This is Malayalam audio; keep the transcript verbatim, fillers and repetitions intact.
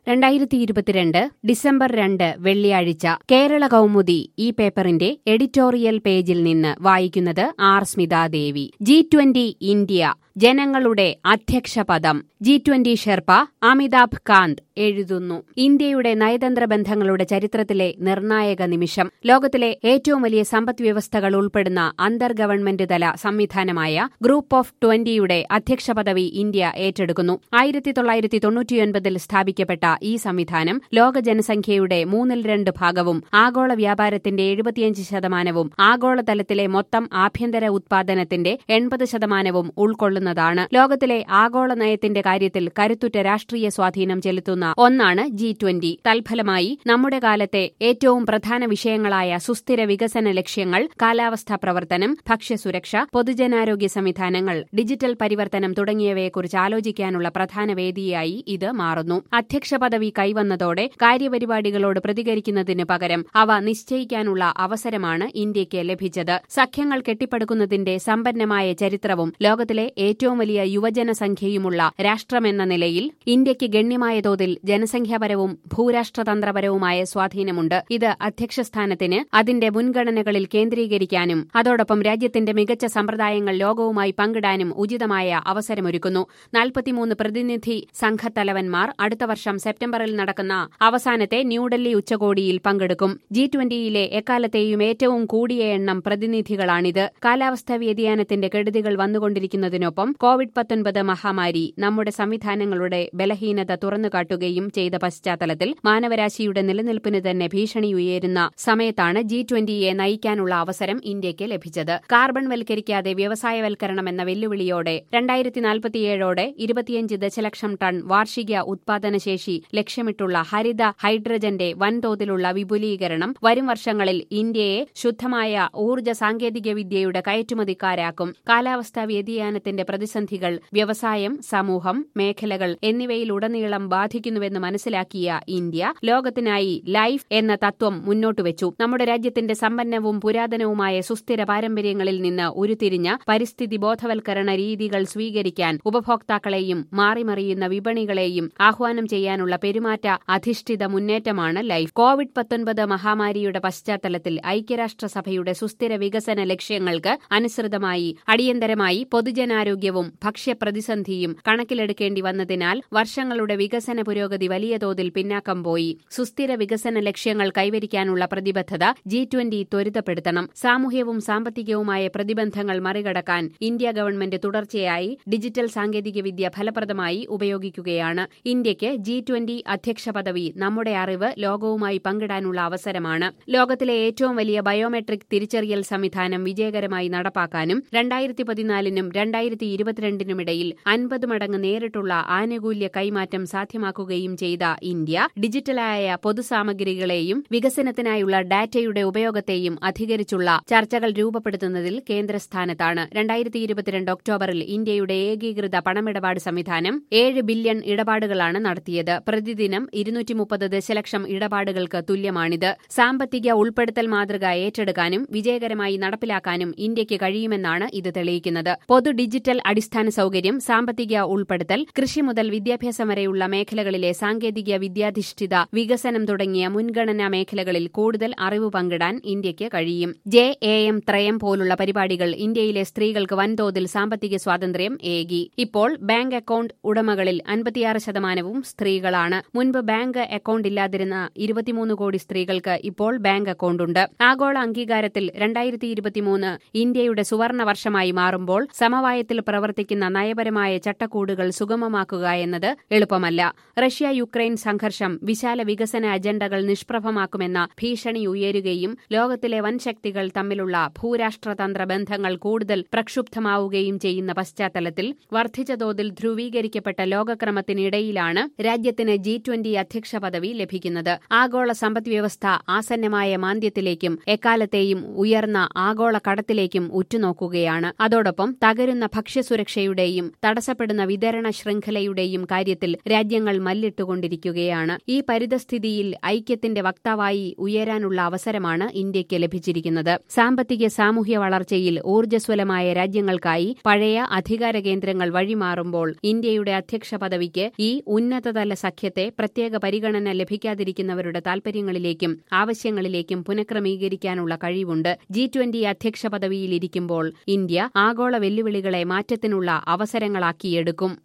രണ്ടായിരത്തി ഇരുപത്തിരണ്ട് ഡിസംബർ രണ്ട് വെള്ളിയാഴ്ച കേരള കൗമുദി ഈ പേപ്പറിന്റെ എഡിറ്റോറിയൽ പേജിൽ നിന്ന് വായിക്കുന്നത് R Smitadevi. G twenty India ജനങ്ങളുടെ അധ്യക്ഷപദം. G twenty sherpa Amitabh Kant എഴുതുന്നു. ഇന്ത്യയുടെ നയതന്ത്ര ബന്ധങ്ങളുടെ ചരിത്രത്തിലെ നിർണായക നിമിഷം. ലോകത്തിലെ ഏറ്റവും വലിയ സമ്പദ് വ്യവസ്ഥകൾ ഉൾപ്പെടുന്ന അന്തർ ഗവൺമെന്റ് തല സംവിധാനമായ ഗ്രൂപ്പ് ഓഫ് ട്വന്റിയുടെ അധ്യക്ഷ പദവി ഇന്ത്യ ഏറ്റെടുക്കുന്നു. ആയിരത്തി തൊള്ളായിരത്തി തൊണ്ണൂറ്റിയൊൻപതിൽ സ്ഥാപിക്കപ്പെട്ട ഈ സംവിധാനം ലോക ജനസംഖ്യയുടെ മൂന്നിൽ രണ്ട് ഭാഗവും ആഗോള വ്യാപാരത്തിന്റെ എഴുപത്തിയഞ്ച് ശതമാനവും ആഗോളതലത്തിലെ മൊത്തം ആഭ്യന്തര ഉത്പാദനത്തിന്റെ എൺപത് ശതമാനവും ഉൾക്കൊള്ളുന്നതാണ്. ലോകത്തിലെ ആഗോള നയത്തിന്റെ കാര്യത്തിൽ കരുത്തുറ്റ രാഷ്ട്രീയ സ്വാധീനം ചെലുത്തുന്ന ഒന്നാണ് ജി ട്വന്റി. തൽഫലമായി നമ്മുടെ കാലത്തെ ഏറ്റവും പ്രധാന വിഷയങ്ങളായ സുസ്ഥിര വികസന ലക്ഷ്യങ്ങൾ, കാലാവസ്ഥാ പ്രവർത്തനം, ഭക്ഷ്യസുരക്ഷ, പൊതുജനാരോഗ്യ സംവിധാനങ്ങൾ, ഡിജിറ്റൽ പരിവർത്തനം തുടങ്ങിയവയെക്കുറിച്ച് ആലോചിക്കാനുള്ള പ്രധാന വേദിയായി ഇത് മാറുന്നു. അധ്യക്ഷ പദവി കൈവന്നതോടെ കാര്യപരിപാടികളോട് പ്രതികരിക്കുന്നതിന് പകരം അവ നിശ്ചയിക്കാനുള്ള അവസരമാണ് ഇന്ത്യയ്ക്ക് ലഭിച്ചത്. സഖ്യങ്ങൾ കെട്ടിപ്പടുക്കുന്നതിന്റെ സമ്പന്നമായ ചരിത്രവും ലോകത്തിലെ ഏറ്റവും വലിയ യുവജന സംഖ്യയുമുള്ള രാഷ്ട്രമെന്ന നിലയിൽ ഇന്ത്യയ്ക്ക് ഗണ്യമായ തോതിൽ ജനസംഖ്യാപരവും ഭൂരാഷ്ട്രതന്ത്രപരവുമായ സ്വാധീനമുണ്ട്. ഇത് അധ്യക്ഷസ്ഥാനത്തിന് അതിന്റെ മുൻഗണനകളിൽ കേന്ദ്രീകരിക്കാനും അതോടൊപ്പം രാജ്യത്തിന്റെ മികച്ച സമ്പ്രദായങ്ങൾ ലോകവുമായി പങ്കിടാനും ഉചിതമായ അവസരമൊരുക്കുന്നു. നാൽപ്പത്തിമൂന്ന് പ്രതിനിധി സംഘത്തലവന്മാർ അടുത്ത വർഷം സെപ്റ്റംബറിൽ നടക്കുന്ന അവസാനത്തെ ന്യൂഡൽഹി ഉച്ചകോടിയിൽ പങ്കെടുക്കും. ജി ട്വന്റിയിലെ എക്കാലത്തെയും ഏറ്റവും കൂടിയ എണ്ണം പ്രതിനിധികളാണിത്. കാലാവസ്ഥാ വ്യതിയാനത്തിന്റെ കെടുതികൾ വന്നുകൊണ്ടിരിക്കുന്നതിനൊപ്പം കോവിഡ് പത്തൊൻപത് മഹാമാരി നമ്മുടെ സംവിധാനങ്ങളുടെ ബലഹീനത തുറന്നുകാട്ടുകയും ചെയ്ത പശ്ചാത്തലത്തിൽ മാനവരാശിയുടെ നിലനിൽപ്പിന് തന്നെ ഭീഷണി ഉയരുന്ന സമയത്താണ് ജി ട്വന്റിയെ നയിക്കാനുള്ള അവസരം ഇന്ത്യയ്ക്ക് ലഭിച്ചത്. കാർബൺ വൽക്കരിക്കാതെ വ്യവസായവൽക്കരണം എന്ന വെല്ലുവിളിയോടെ രണ്ടായിരത്തി നാൽപ്പത്തിയേഴോടെ ഇരുപത്തിയഞ്ച് ദശലക്ഷം ടൺ വാർഷിക ഉത്പാദനശേഷി ലക്ഷ്യമിട്ടുള്ള ഹരിത ഹൈഡ്രജന്റെ വൻതോതിലുള്ള വിപുലീകരണം വരും വർഷങ്ങളിൽ ഇന്ത്യയെ ശുദ്ധമായ ഊർജ്ജ സാങ്കേതികവിദ്യയുടെ കയറ്റുമതിക്കാരാക്കും. കാലാവസ്ഥാ വ്യതിയാനത്തിന്റെ പ്രതിസന്ധികൾ വ്യവസായം, സമൂഹം, മേഖലകൾ എന്നിവയിലുടനീളം ബാധിക്കുന്നുവെന്ന് മനസ്സിലാക്കിയ ഇന്ത്യ ലോകത്തിനായി ലൈഫ് എന്ന തത്വം മുന്നോട്ടുവച്ചു. നമ്മുടെ രാജ്യത്തിന്റെ സമ്പന്നവും പുരാതനവുമായ സുസ്ഥിര പാരമ്പര്യങ്ങളിൽ നിന്ന് ഉരുത്തിരിഞ്ഞ പരിസ്ഥിതി ബോധവൽക്കരണ രീതികൾ സ്വീകരിക്കാൻ ഉപഭോക്താക്കളെയും മാറിമറിയുന്ന വിപണികളെയും ആഹ്വാനം ചെയ്യാനുള്ള പെരുമാറ്റ അധിഷ്ഠിത മുന്നേറ്റമാണ് ലൈഫ്. കോവിഡ് പത്തൊൻപത് മഹാമാരിയുടെ പശ്ചാത്തലത്തിൽ ഐക്യരാഷ്ട്രസഭയുടെ സുസ്ഥിര വികസന ലക്ഷ്യങ്ങൾക്ക് അനുസൃതമായി അടിയന്തരമായി പൊതുജനാരോഗ്യവും ഭക്ഷ്യപ്രതിസന്ധിയും കണക്കിലെടുക്കേണ്ടി വന്നതിനാൽ വർഷങ്ങളുടെ വികസന പുരോഗതി വലിയ തോതിൽ പിന്നാക്കം പോയി. സുസ്ഥിര വികസന ലക്ഷ്യങ്ങൾ കൈവരിക്കാനുള്ള പ്രതിബദ്ധത ജി ട്വന്റി ത്വരിതപ്പെടുത്തണം. സാമൂഹ്യവും സാമ്പത്തികവുമായ പ്രതിബന്ധങ്ങൾ മറികടക്കാൻ ഇന്ത്യ ഗവൺമെന്റ് തുടർച്ചയായി ഡിജിറ്റൽ സാങ്കേതികവിദ്യ ഫലപ്രദമായി ഉപയോഗിക്കുകയാണ്. ഇന്ത്യയ്ക്ക് ജി ട്വന്റി അധ്യക്ഷ പദവി നമ്മുടെ അറിവ് ലോകവുമായി പങ്കിടാനുള്ള അവസരമാണ്. ലോകത്തിലെ ഏറ്റവും വലിയ ബയോമെട്രിക് തിരിച്ചറിയൽ സംവിധാനം വിജയകരമായി നടപ്പാക്കാനും രണ്ടായിരത്തി പതിനാലിനും രണ്ടായിരത്തി ഇരുപത്തിരണ്ടിനുമിടയിൽ അൻപത് മടങ്ങ് നേരിട്ടുള്ള ആനുകൂല്യ കൈമാറ്റം സാധ്യമാക്കുകയും ചെയ്ത ഇന്ത്യ ഡിജിറ്റലായ പൊതുസാമഗ്രികളെയും വികസനത്തിനായുള്ള ഡാറ്റയുടെ ഉപയോഗത്തെയും അധികരിച്ചുള്ള ചർച്ചകൾ രൂപപ്പെടുത്തുന്നതിൽ കേന്ദ്രസ്ഥാനത്താണ്. രണ്ടായിരത്തി ഇരുപത്തിരണ്ട് ഒക്ടോബറിൽ ഇന്ത്യയുടെ ഏകീകൃത പണമിടപാട് സംവിധാനം ഏഴ് ബില്യൺ ഇടപാടുകളാണ് നടത്തിയത്. പ്രതിദിനം ഇരുന്നൂറ്റി മുപ്പത് ദശലക്ഷം ഇടപാടുകൾക്ക് തുല്യമാണിത്. സാമ്പത്തിക ഉൾപ്പെടുത്തൽ മാതൃക ഏറ്റെടുക്കാനും വിജയകരമായി നടപ്പിലാക്കാനും ഇന്ത്യയ്ക്ക് കഴിയുമെന്നാണ് ഇത് തെളിയിക്കുന്നത്. പൊതു ഡിജിറ്റൽ അടിസ്ഥാന സൌകര്യം, സാമ്പത്തിക ഉൾപ്പെടുത്തൽ, കൃഷി മുതൽ വിദ്യാഭ്യാസം വരെയുള്ള മേഖലകളിലെ സാങ്കേതിക വിദ്യാധിഷ്ഠിത വികസനം തുടങ്ങിയ മുൻഗണനാ മേഖലകളിൽ കൂടുതൽ അറിവ് പങ്കിടാൻ ഇന്ത്യയ്ക്ക് കഴിയും. ജെ എ എം ത്രയം പോലുള്ള പരിപാടികൾ ഇന്ത്യയിലെ സ്ത്രീകൾക്ക് വൻതോതിൽ സാമ്പത്തിക സ്വാതന്ത്ര്യം ഏകി. ഇപ്പോൾ ബാങ്ക് അക്കൌണ്ട് ഉടമകളിൽ അൻപത്തിയാറ് ശതമാനവും സ്ത്രീകളാണ്. മുൻപ് ബാങ്ക് അക്കൌണ്ട് ഇല്ലാതിരുന്ന ഇരുപത്തിമൂന്ന് കോടി സ്ത്രീകൾക്ക് ഇപ്പോൾ ബാങ്ക് അക്കൌണ്ടുണ്ട്. ആഗോള അംഗീകാരത്തിൽ രണ്ടായിരത്തി ഇരുപത്തിമൂന്ന് ഇന്ത്യയുടെ സുവർണ വർഷമായി മാറുമ്പോൾ സമവായത്തിൽ പ്രവർത്തിക്കുന്ന നയപരമായ ചട്ടക്കൂടുകൾ സുഗമമാക്കുക എന്നത് എളുപ്പമല്ല. റഷ്യ യുക്രൈൻ സംഘർഷം വിശാല വികസന അജണ്ടകൾ നിഷ്പ്രഭമാക്കുമെന്ന ഭീഷണി ഉയരുകയും ലോകത്തിലെ വൻശക്തികൾ തമ്മിലുള്ള ഭൂരാഷ്ട്രതന്ത്ര ബന്ധങ്ങൾ കൂടുതൽ പ്രക്ഷുബ്ധമാവുകയും ചെയ്യുന്ന പശ്ചാത്തലത്തിൽ വർദ്ധിച്ച തോതിൽ ധ്രുവീകരിക്കപ്പെട്ട ലോകക്രമത്തിനിടയിലാണ് രാജ്യത്തിന് ജി ട്വന്റി അധ്യക്ഷ പദവി ലഭിക്കുന്നത്. ആഗോള സമ്പദ്വ്യവസ്ഥ ആസന്നമായ മാന്ദ്യത്തിലേക്കും എക്കാലത്തെയും ഉയർന്ന ആഗോള കടത്തിലേക്കും ഉറ്റുനോക്കുകയാണ്. അതോടൊപ്പം തകരുന്ന ഭക്ഷ്യ ഭക്ഷ്യസുരക്ഷയുടെയും തടസ്സപ്പെടുന്ന വിതരണ ശൃംഖലയുടെയും കാര്യത്തിൽ രാജ്യങ്ങൾ മല്ലിട്ടുകൊണ്ടിരിക്കുകയാണ്. ഈ പരിതസ്ഥിതിയിൽ ഐക്യത്തിന്റെ വക്താവായി ഉയരാനുള്ള അവസരമാണ് ഇന്ത്യയ്ക്ക് ലഭിച്ചിരിക്കുന്നത്. സാമ്പത്തിക സാമൂഹ്യ വളർച്ചയിൽ ഊർജ്ജസ്വലമായ രാജ്യങ്ങൾക്കായി പഴയ അധികാര കേന്ദ്രങ്ങൾ വഴിമാറുമ്പോൾ ഇന്ത്യയുടെ അധ്യക്ഷ പദവിക്ക് ഈ ഉന്നതതല സഖ്യത്തെ പ്രത്യേക പരിഗണന ലഭിക്കാതിരിക്കുന്നവരുടെ താൽപര്യങ്ങളിലേക്കും ആവശ്യങ്ങളിലേക്കും പുനഃക്രമീകരിക്കാനുള്ള കഴിവുണ്ട്. ജി ട്വന്റി അധ്യക്ഷ പദവിയിലിരിക്കുമ്പോൾ ഇന്ത്യ ആഗോള വെല്ലുവിളികളെ മാറ്റത്തിനുള്ള അവസരങ്ങളാക്കിയെടുക്കും.